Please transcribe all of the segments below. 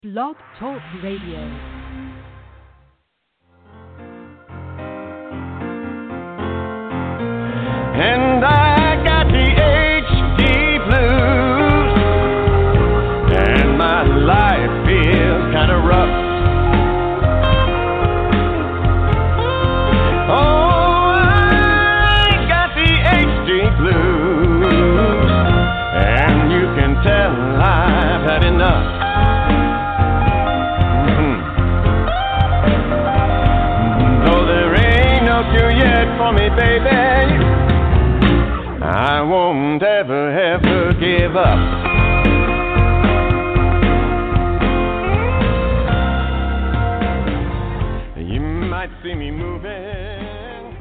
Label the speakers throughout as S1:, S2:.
S1: Blog Talk Radio.
S2: And I got the HD blues, and my life feels kind of rough. Oh, I got the HD blues, and you can tell I've had enough. Though there ain't no cure yet for me, baby, I won't ever give up. You might see me moving.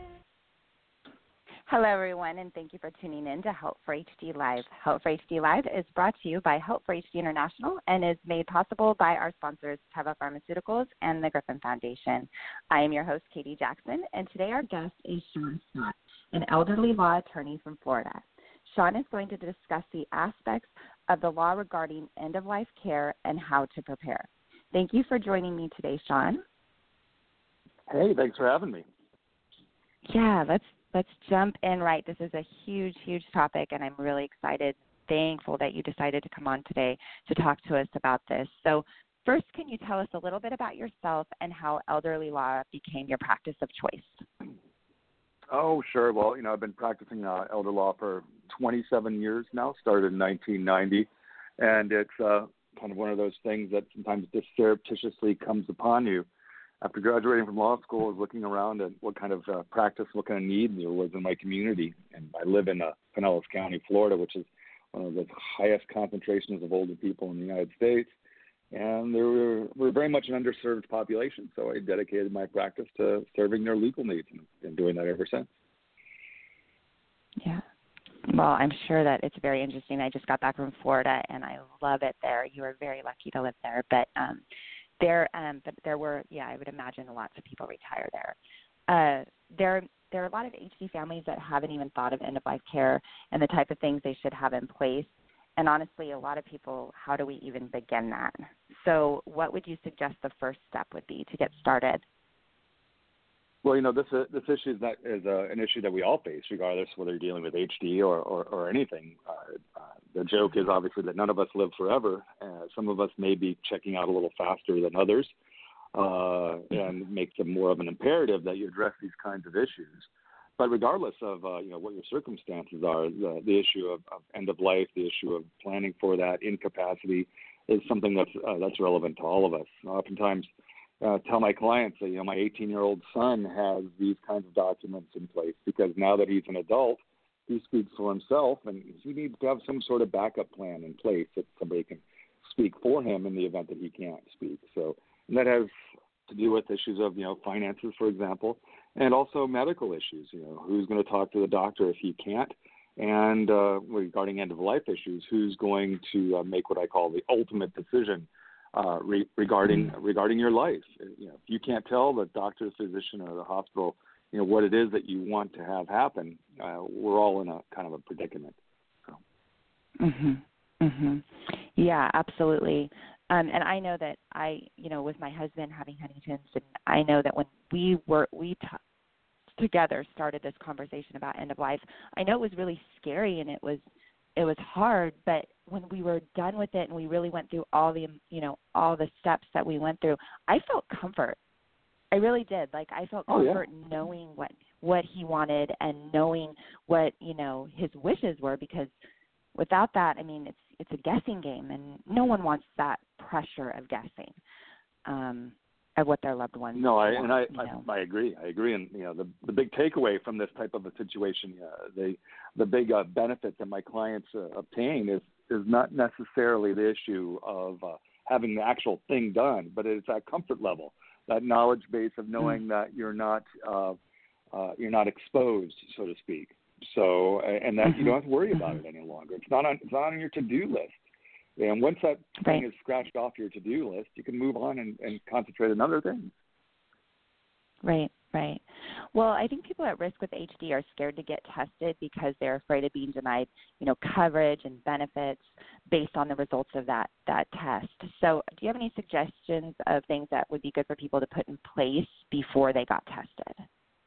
S3: Hello, everyone, and thank you for tuning in to Help for HD Live. Help for HD Live is brought to you by Help for HD International and is made possible by our sponsors, Teva Pharmaceuticals and the Griffin Foundation. I am your host, Katie Jackson, and today our guest is Sean Scott, an elderly law attorney from Florida. Sean is going to discuss the aspects of the law regarding end-of-life care and how to prepare. Thank you for joining me today, Sean.
S4: Hey, thanks for having me.
S3: Yeah, let's jump in right. This is a huge, huge topic, and I'm really excited, thankful that you decided to come on today to talk to us about this. So first, can you tell us a little bit about yourself and how elderly law became your practice of choice?
S4: Oh, sure. Well, I've been practicing elder law for 27 years now, started in 1990, and it's kind of one of those things that sometimes just surreptitiously comes upon you. After graduating from law school, I was looking around at what kind of practice, what kind of need there was in my community. And I live in Pinellas County, Florida, which is one of the highest concentrations of older people in the United States. And we're very much an underserved population, so I dedicated my practice to serving their legal needs and been doing that ever since.
S3: Yeah. Well, I'm sure that it's very interesting. I just got back from Florida, and I love it there. You are very lucky to live there. But there were, I would imagine lots of people retire there. There are a lot of HD families that haven't even thought of end-of-life care and the type of things they should have in place. And honestly, a lot of people, how do we even begin that? So what would you suggest the first step would be to get started?
S4: Well, this issue is an issue that we all face, regardless whether you're dealing with HD or anything. The joke is obviously that none of us live forever. Some of us may be checking out a little faster than others, and makes it more of an imperative that you address these kinds of issues. But regardless of what your circumstances are, the issue of end of life, the issue of planning for that incapacity, is something that's relevant to all of us. Oftentimes, tell my clients that my 18-year-old son has these kinds of documents in place because now that he's an adult, he speaks for himself, and he needs to have some sort of backup plan in place that somebody can speak for him in the event that he can't speak. So, and that has to do with issues of finances, for example, and also medical issues. Who's going to talk to the doctor if he can't, and regarding end-of-life issues, who's going to make what I call the ultimate decision regarding your life. If you can't tell the doctor, physician, or the hospital, what it is that you want to have happen, we're all in a kind of a predicament. So.
S3: Yeah, absolutely. And I know that with my husband having Huntington's, and I know that when we together started this conversation about end of life, I know it was really scary and it was hard, but when we were done with it and we really went through all the steps that we went through, I felt comfort. I really did. Like, I felt comfort knowing what he wanted and knowing what, his wishes were, because without that, I mean, it's a guessing game, and no one wants that pressure of guessing of what their loved ones want.
S4: I agree. And the big takeaway from this type of a situation, the big benefit that my clients obtain is not necessarily the issue of having the actual thing done, but it's that comfort level, that knowledge base of knowing that you're not exposed, so to speak. So, and that you don't have to worry about it any longer. It's not on your to-do list. And once that thing is scratched off your to-do list, you can move on and concentrate on other things.
S3: Right, right. Well, I think people at risk with HD are scared to get tested because they're afraid of being denied, coverage and benefits based on the results of that test. So do you have any suggestions of things that would be good for people to put in place before they got tested?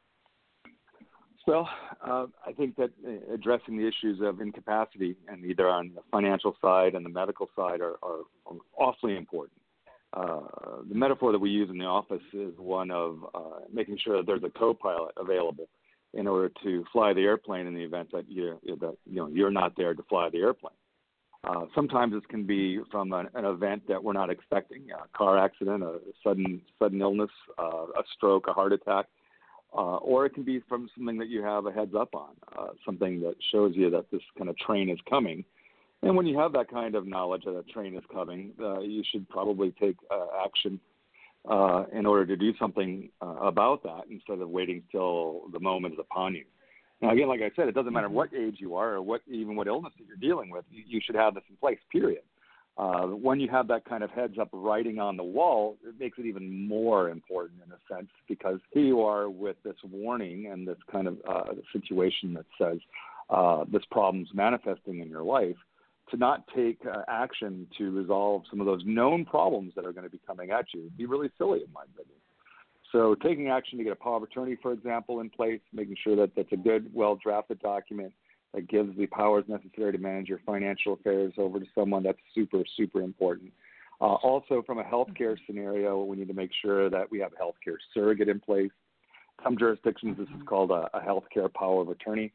S4: Well, I think that addressing the issues of incapacity, and either on the financial side and the medical side, are awfully important. The metaphor that we use in the office is one of making sure that there's a co-pilot available in order to fly the airplane in the event that you're not there to fly the airplane. Sometimes this can be from an event that we're not expecting: a car accident, a sudden illness, a stroke, a heart attack. Or it can be from something that you have a heads up on, something that shows you that this kind of train is coming. And when you have that kind of knowledge that a train is coming, you should probably take action in order to do something about that instead of waiting till the moment is upon you. Now, again, like I said, it doesn't matter what age you are or what illness that you're dealing with. You should have this in place, period. When you have that kind of heads up writing on the wall, it makes it even more important in a sense, because here you are with this warning and this kind of situation that says this problem's manifesting in your life, to not take action to resolve some of those known problems that are going to be coming at you would be really silly, in my opinion. So taking action to get a power of attorney, for example, in place, making sure that that's a good, well-drafted document that gives the powers necessary to manage your financial affairs over to someone, that's super, super important. Also, from a healthcare scenario, we need to make sure that we have a healthcare surrogate in place. Some jurisdictions, this is called a healthcare power of attorney.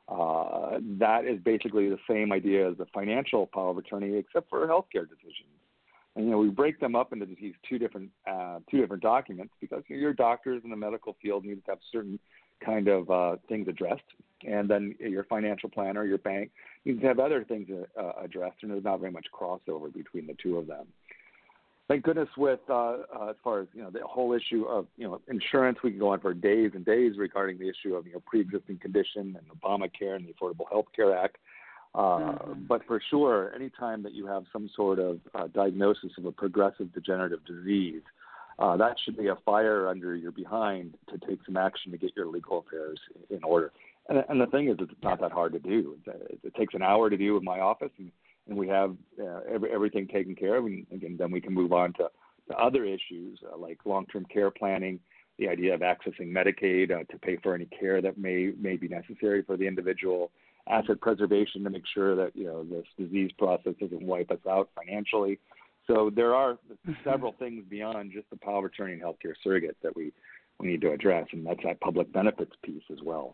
S4: That is basically the same idea as the financial power of attorney, except for healthcare decisions. And we break them up into these two different documents because your doctors in the medical field need to have certain kind of things addressed, and then your financial planner, your bank, needs to have other things addressed, and there's not very much crossover between the two of them. Thank goodness with as far as the whole issue of insurance, we can go on for days and days regarding the issue of pre-existing condition and Obamacare and the Affordable Health Care Act. But for sure, anytime that you have some sort of diagnosis of a progressive degenerative disease, that should be a fire under your behind to take some action to get your legal affairs in order. And the thing is, it's not that hard to do. It takes an hour to do in my office, and we have everything taken care of. And again, then we can move on to other issues like long-term care planning, the idea of accessing Medicaid to pay for any care that may be necessary for the individual, asset preservation to make sure that this disease process doesn't wipe us out financially. So there are several things beyond just the power of attorney and healthcare surrogate that we need to address, and that's that public benefits piece as well.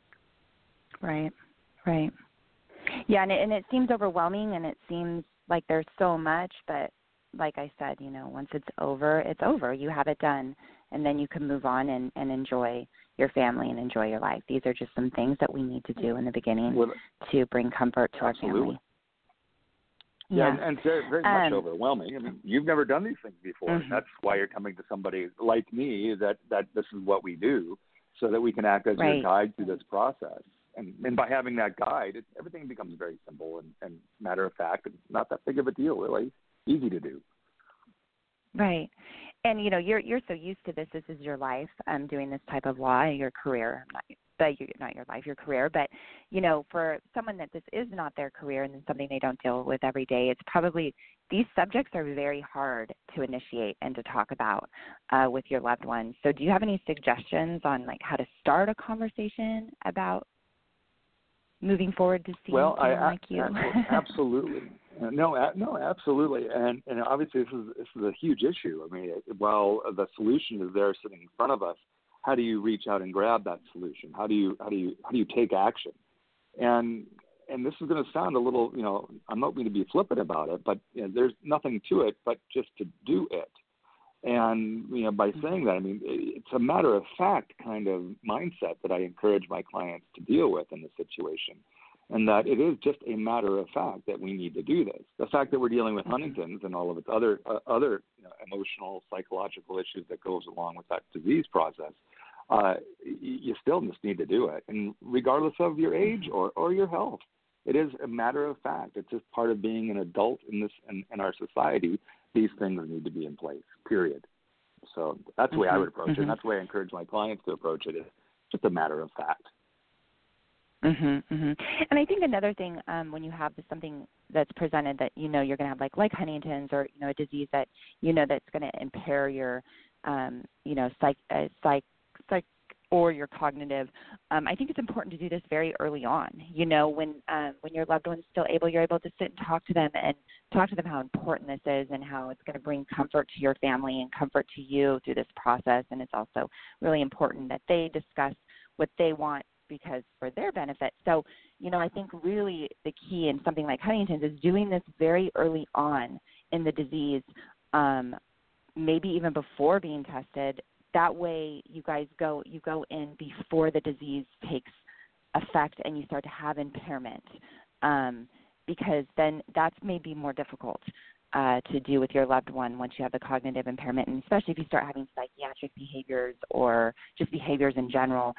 S4: Right.
S3: Yeah, and it seems overwhelming, and it seems like there's so much, but like I said, once it's over, it's over. You have it done, and then you can move on and enjoy your family and enjoy your life. These are just some things that we need to do in the beginning to bring comfort to our family.
S4: Yeah, and very much overwhelming. I mean, you've never done these things before. And that's why you're coming to somebody like me that this is what we do, so that we can act as your guide through this process. And by having that guide, everything becomes very simple and matter of fact. It's not that big of a deal, really. Easy to do.
S3: Right. And, you're so used to this. This is your life, doing this type of law, your career. Not your life, your career. But, for someone that this is not their career and something they don't deal with every day, it's probably these subjects are very hard to initiate and to talk about with your loved ones. So do you have any suggestions on, how to start a conversation about moving forward to see someone like you?
S4: Absolutely. No, absolutely. And obviously this is a huge issue. I mean, while the solution is there sitting in front of us, how do you reach out and grab that solution? How do you take action? And this is going to sound a little, I'm not going to be flippant about it, but there's nothing to it but just to do it. And by saying that, I mean it's a matter of fact kind of mindset that I encourage my clients to deal with in this situation, and that it is just a matter of fact that we need to do this. The fact that we're dealing with Huntington's and all of its other emotional, psychological issues that goes along with that disease process, you still just need to do it, and regardless of your age or your health. It is a matter of fact. It's just part of being an adult in our society. These things need to be in place, period. So that's the way I would approach it. And that's the way I encourage my clients to approach it. It's just a matter of fact.
S3: And I think another thing, when you have something that's presented that you're going to have like Huntington's or a disease that that's going to impair your psych or your cognitive, I think it's important to do this very early on. When your loved one's still able, you're able to sit and talk to them how important this is and how it's going to bring comfort to your family and comfort to you through this process. And it's also really important that they discuss what they want because for their benefit. So, I think really the key in something like Huntington's is doing this very early on in the disease, maybe even before being tested. That way you go in before the disease takes effect and you start to have impairment, because then that's maybe more difficult to do with your loved one once you have the cognitive impairment, and especially if you start having psychiatric behaviors or just behaviors in general.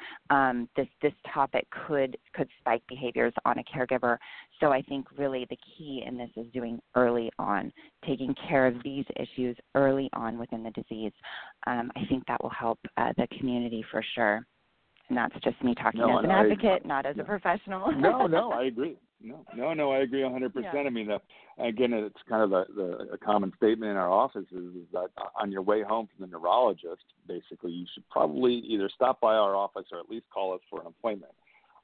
S3: This topic could spike behaviors on a caregiver. So I think really the key in this is doing early on, taking care of these issues early on within the disease. I think that will help the community for sure. And that's just me talking as an advocate, not as a professional.
S4: No, I agree. No, I agree 100%. Yeah. I mean, again, it's kind of a common statement in our offices is that on your way home from the neurologist, basically, you should probably either stop by our office or at least call us for an appointment.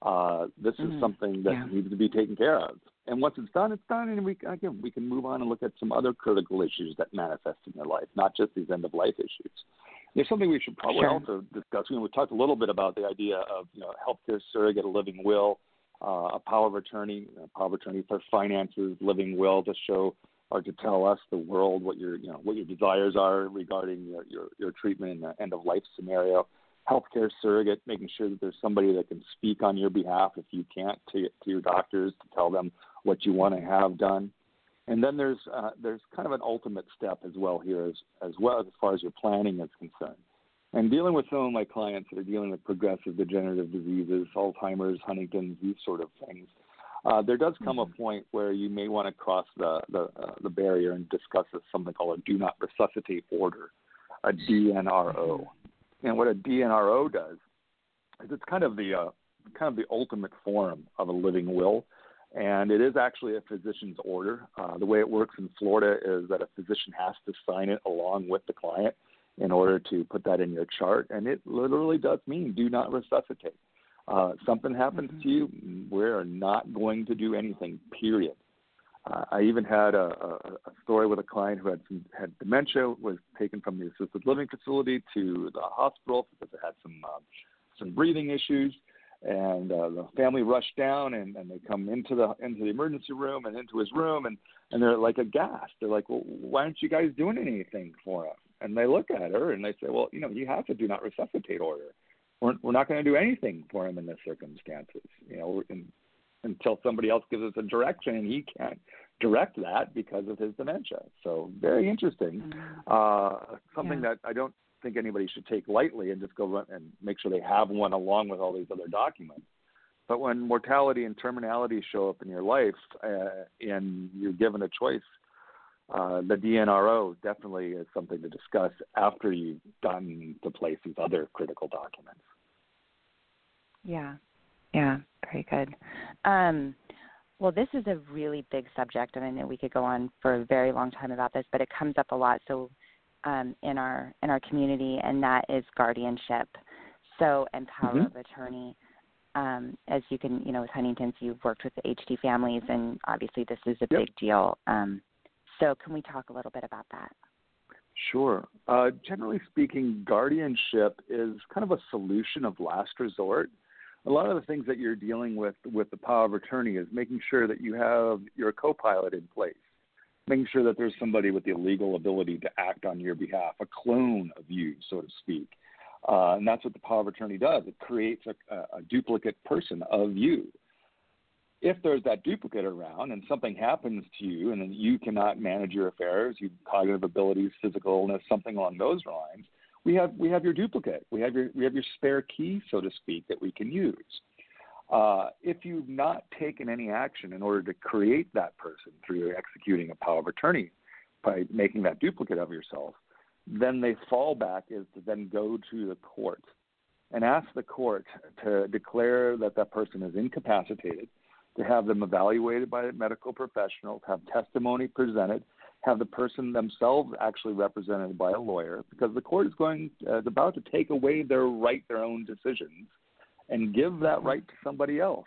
S4: This is something that needs to be taken care of. And once it's done, and we can move on and look at some other critical issues that manifest in your life, not just these end-of-life issues. There's something we should probably also discuss. We talked a little bit about the idea of healthcare surrogate, a living will, a power of attorney for finances, living will to show or to tell us, the world, what your desires are regarding your treatment in the end of life scenario. Healthcare surrogate, making sure that there's somebody that can speak on your behalf if you can't to your doctors to tell them what you want to have done. And then there's kind of an ultimate step as well here as far as your planning is concerned. And dealing with some of my clients that are dealing with progressive degenerative diseases, Alzheimer's, Huntington's, these sort of things, there does come a point where you may want to cross the barrier and discuss something called a do not resuscitate order, a DNRO. And what a DNRO does is it's kind of the ultimate form of a living will, and it is actually a physician's order. The way it works in Florida is that a physician has to sign it along with the client in order to put that in your chart, and it literally does mean do not resuscitate. Something happens to you, we're not going to do anything, period. I even had a story with a client who had dementia, was taken from the assisted living facility to the hospital because it had some breathing issues, and the family rushed down and they come into the emergency room and into his room, and they're like aghast. They're like, well, why aren't you guys doing anything for him? And they look at her and they say, well, you have to do not resuscitate order. We're not going to do anything for him in this circumstances, until somebody else gives us a direction, and he can't direct that because of his dementia. So very interesting. Something that I don't think anybody should take lightly and just go run and make sure they have one along with all these other documents. But when mortality and terminality show up in your life and you're given a choice, the DNRO definitely is something to discuss after you've gotten to place these other critical documents. Yeah, very good. Well, this is a really big subject, and I know we could go on for a very long time about this, but it comes up a lot in our community, and that is guardianship. So, and power of attorney. As you can, with Huntington's, you've worked with the HD families, and obviously this is a big deal. So can we talk a little bit about that? Sure. Generally speaking, guardianship is kind of a solution of last resort. A lot of the things that you're dealing with the power of attorney is making sure that you have your co-pilot in place, making sure that there's somebody with the legal ability to act on your behalf, a clone of you, so to speak. And that's what the power of attorney does. It creates a duplicate person of you. If there's that duplicate around and something happens to you and then you cannot manage your affairs, you cognitive abilities, physical illness, something along those lines, we have your duplicate. We have your spare key, so to speak, that we can use. If you've not taken any action in order to create that person through executing a power of attorney by making that duplicate of yourself, then the fallback is to then go to the court and ask the court to declare that that person is incapacitated, to have them evaluated by a medical professional, have testimony presented, have the person themselves actually represented by a lawyer, because the court is about to take away their right, their own decisions, and give that right to somebody else.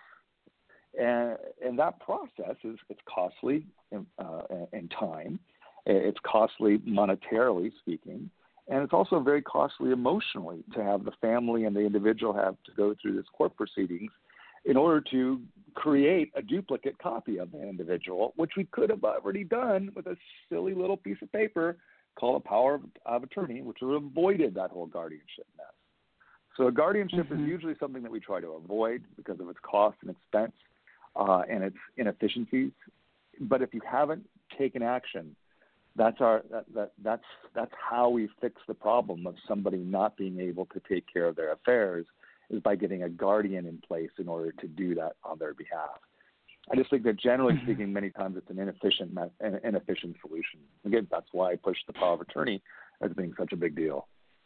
S4: And that process it's costly in time. It's costly monetarily speaking. And it's also very costly emotionally to have the family and the individual have to go through this court proceedings in order to create a duplicate copy of the individual, which we could have already done with a silly little piece of paper called a power of attorney, which would have avoided that whole guardianship mess. So a guardianship is usually something that we try to avoid because of its cost and expense and its inefficiencies. But if you haven't taken action, that's how we fix the problem of somebody not being able to take care of their affairs, is by getting a guardian in place in order to do that on their behalf. I just think that generally speaking, many times it's an inefficient solution. Again, that's why I push the power of attorney as being such a big deal.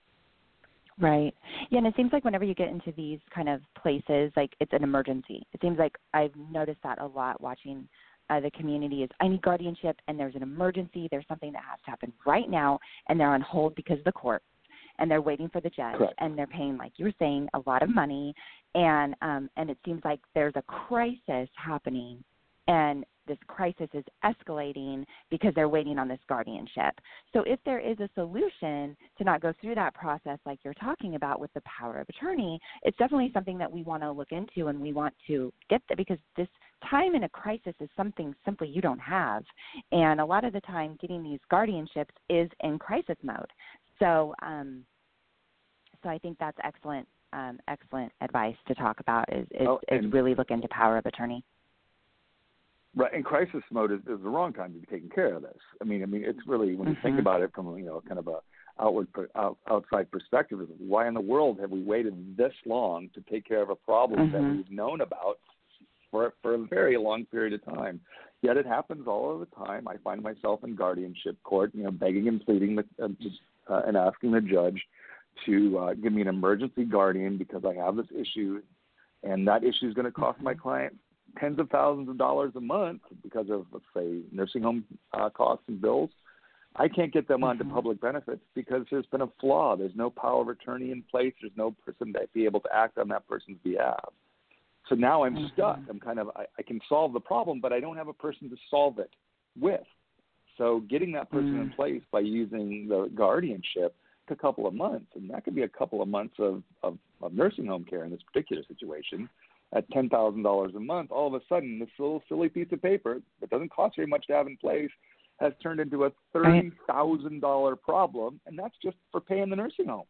S3: Right. Yeah, and it seems like whenever you get into these kind of places, like it's an emergency. It seems like I've noticed that a lot watching the community is, I need guardianship, and there's an emergency. There's something that has to happen right now, and they're on hold because of the court, and they're waiting for the judge.
S4: Correct.
S3: And they're paying, like you were saying, a lot of money, and it seems like there's a crisis happening, and this crisis is escalating because they're waiting on this guardianship. So if there is a solution to not go through that process like you're talking about with the power of attorney, it's definitely something that we want to look into, and we want to get there, because this time in a crisis is something simply you don't have. And a lot of the time getting these guardianships is in crisis mode. So so I think that's excellent advice to talk about is really look into power of attorney.
S4: Right, and crisis mode is the wrong time to be taking care of this. I mean, it's really, when you think about it from kind of a outside perspective, is why in the world have we waited this long to take care of a problem that we've known about for a very long period of time? Yet it happens all of the time. I find myself in guardianship court, begging and pleading and asking the judge to give me an emergency guardian because I have this issue, and that issue is going to cost my client tens of thousands of dollars a month because of, let's say, nursing home costs and bills. I can't get them onto public benefits because there's been a flaw. There's no power of attorney in place. There's no person to be able to act on that person's behalf. So now I'm stuck. I'm I can solve the problem, but I don't have a person to solve it with. So getting that person in place by using the guardianship took a couple of months, and that could be a couple of months of nursing home care in this particular situation. At $10,000 a month, all of a sudden, this little silly piece of paper that doesn't cost very much to have in place has turned into a $30,000 problem, and that's just for paying the nursing home.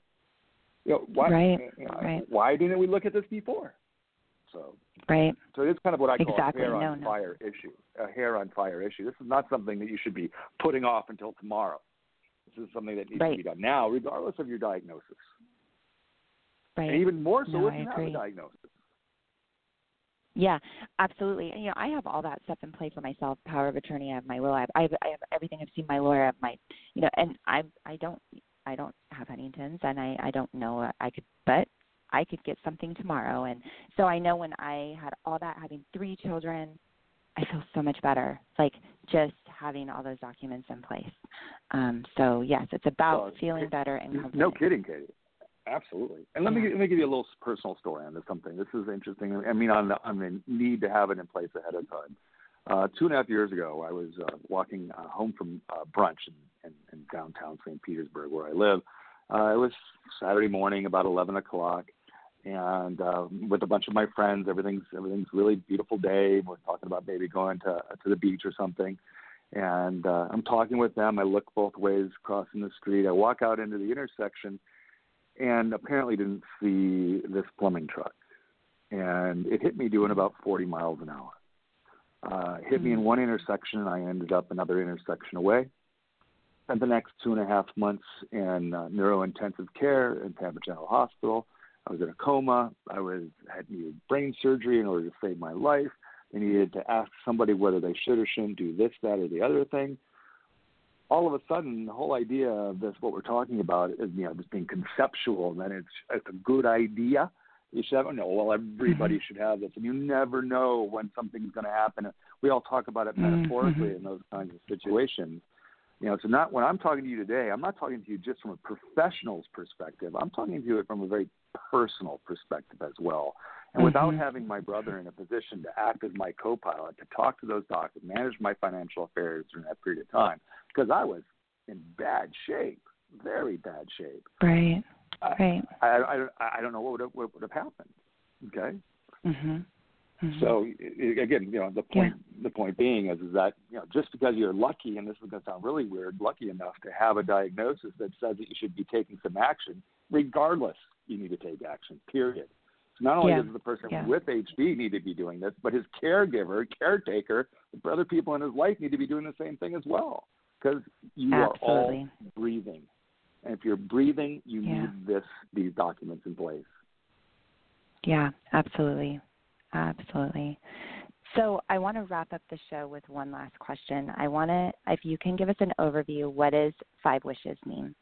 S4: Why didn't we look at this before? So it's kind of what I call a hair on fire issue. A hair on fire issue. This is not something that you should be putting off until tomorrow. This is something that needs to be done now, regardless of your diagnosis.
S3: Right.
S4: And even more so if you have a diagnosis.
S3: Yeah, absolutely. And, I have all that stuff in place for myself. Power of attorney. I have my will. I have everything. I've seen my lawyer. I have my, and I don't have Huntington's, and I don't know. But I could get something tomorrow. And so I know when I had all that, having 3 children, I feel so much better. Like just having all those documents in place. So yes, it's about feeling better and confident.
S4: No kidding, Katie. Absolutely. And let me give you a little personal story on this. Something. This is interesting. I mean, on the need to have it in place ahead of time. 2.5 years ago, I was walking home from brunch in downtown St. Petersburg, where I live. It was Saturday morning, about 11 o'clock, and with a bunch of my friends. Everything's really beautiful day. We're talking about maybe going to the beach or something. And I'm talking with them. I look both ways crossing the street. I walk out into the intersection, and apparently didn't see this plumbing truck. And it hit me doing about 40 miles an hour. Hit me in one intersection, and I ended up another intersection away. Spent the next 2.5 months in neurointensive care in Tampa General Hospital. I was in a coma. I had needed brain surgery in order to save my life. They needed to ask somebody whether they should or shouldn't do this, that, or the other thing. all of a sudden, the whole idea of this, what we're talking about, is just being conceptual, and then it's a good idea. You should have everybody should have this, and you never know when something's going to happen. We all talk about it metaphorically in those kinds of situations. So not when I'm talking to you today, I'm not talking to you just from a professional's perspective. I'm talking to you from a very personal perspective as well. And without having my brother in a position to act as my co-pilot, to talk to those doctors, manage my financial affairs during that period of time, because I was in bad shape, very bad shape.
S3: Right. Right.
S4: I don't know what would have happened. Okay. So again, the point being is that just because you're lucky, and this is going to sound really weird, lucky enough to have a diagnosis that says that you should be taking some action, regardless, you need to take action. Period. So not only does the person with HD need to be doing this, but his caretaker, the other people in his life need to be doing the same thing as well, because you are all breathing. And if you're breathing, you need these documents in place. Yeah,
S3: absolutely. Absolutely. So I want to wrap up the show with one last question. If you can give us an overview, what does 5 wishes mean?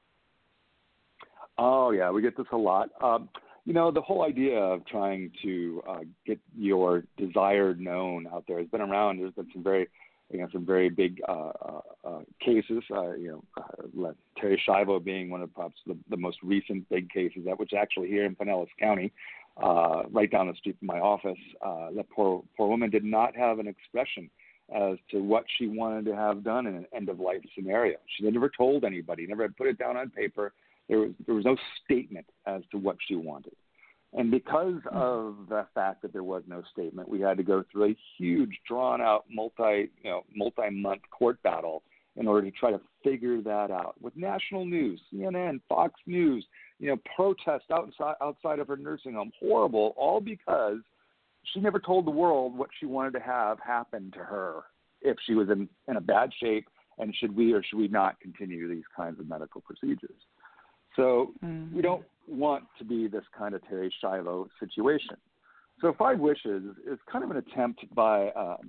S4: Oh, yeah, we get this a lot. The whole idea of trying to get your desired known out there has been around. There's been some very big cases. Terri Schiavo being one of perhaps the most recent big cases, which actually here in Pinellas County, right down the street from my office, that poor woman did not have an expression as to what she wanted to have done in an end-of-life scenario. She never told anybody, never had put it down on paper. There was no statement as to what she wanted. And because of the fact that there was no statement, we had to go through a huge, drawn-out, multi-month court battle in order to try to figure that out. With national news, CNN, Fox News, protests outside of her nursing home, horrible, all because she never told the world what she wanted to have happen to her if she was in a bad shape, and should we or should we not continue these kinds of medical procedures. So we don't want to be this kind of Terri Schiavo situation. So 5 Wishes is kind of an attempt by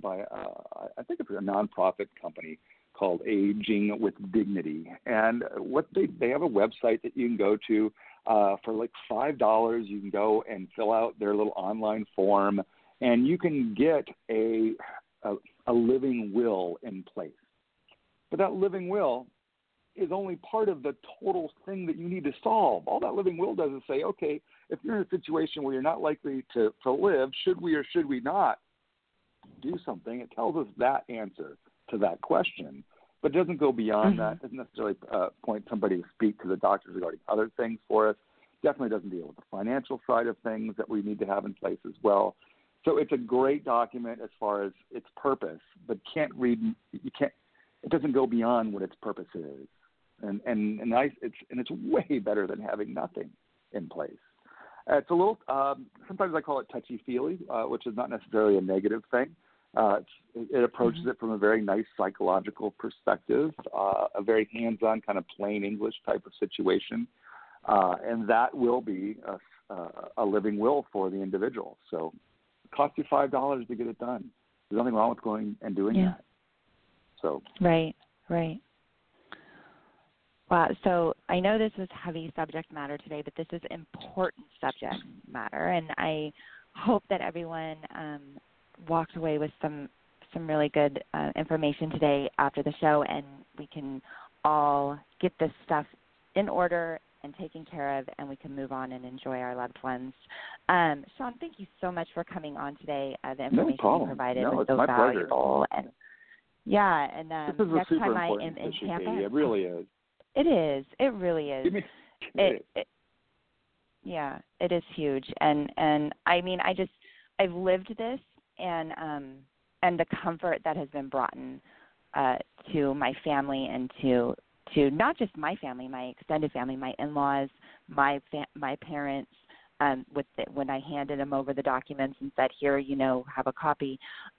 S4: I think it's a nonprofit company called Aging with Dignity. And what they have a website that you can go to for like $5. You can go and fill out their little online form, and you can get a living will in place. But that living will is only part of the total thing that you need to solve. All that living will does is say, okay, if you're in a situation where you're not likely to live, should we or should we not do something? It tells us that answer to that question, but it doesn't go beyond that. It doesn't necessarily point somebody to speak to the doctors regarding other things for us. Definitely doesn't deal with the financial side of things that we need to have in place as well. So it's a great document as far as its purpose, but it doesn't go beyond what its purpose is. And it's way better than having nothing in place. It's a little, sometimes I call it touchy-feely, which is not necessarily a negative thing. It approaches it from a very nice psychological perspective, a very hands-on kind of plain English type of situation. And that will be a living will for the individual. So it costs you $5 to get it done. There's nothing wrong with going and doing that. So
S3: Right. Wow. So I know this is heavy subject matter today, but this is important subject matter, and I hope that everyone walked away with some really good information today after the show, and we can all get this stuff in order and taken care of, and we can move on and enjoy our loved ones. Sean, thank you so much for coming on today. The information you provided was so valuable.
S4: Pleasure.
S3: And
S4: this is
S3: next
S4: a super
S3: time
S4: important
S3: in
S4: issue,
S3: Tampa,
S4: Katie. It really is.
S3: It is. It really is. It is huge. And I mean, I've lived this, and the comfort that has been brought in to my family and to not just my family, my extended family, my in-laws, my parents. When I handed them over the documents and said, "Here, have a copy,"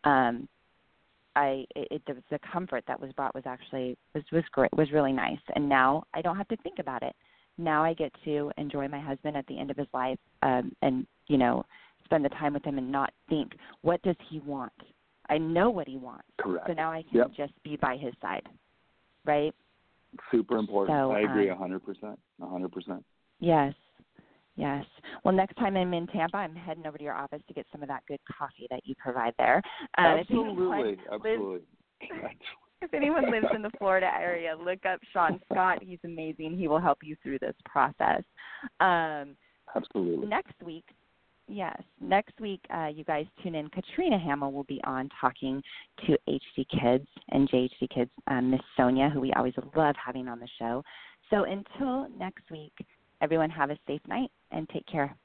S3: the comfort that was brought was great, was really nice. And now I don't have to think about it. Now I get to enjoy my husband at the end of his life, and spend the time with him and not think, what does he want? I know what he wants.
S4: Correct.
S3: So now I can just be by his side, right?
S4: Super important.
S3: So,
S4: I agree 100%. 100%.
S3: Yes. Yes. Well, next time I'm in Tampa, I'm heading over to your office to get some of that good coffee that you provide there.
S4: Absolutely.
S3: If anyone lives in the Florida area, look up Sean Scott. He's amazing. He will help you through this process.
S4: Absolutely.
S3: Next week, you guys tune in. Katrina Hamill will be on talking to HD Kids and JHD Kids, Miss Sonia, who we always love having on the show. So until next week, everyone have a safe night and take care.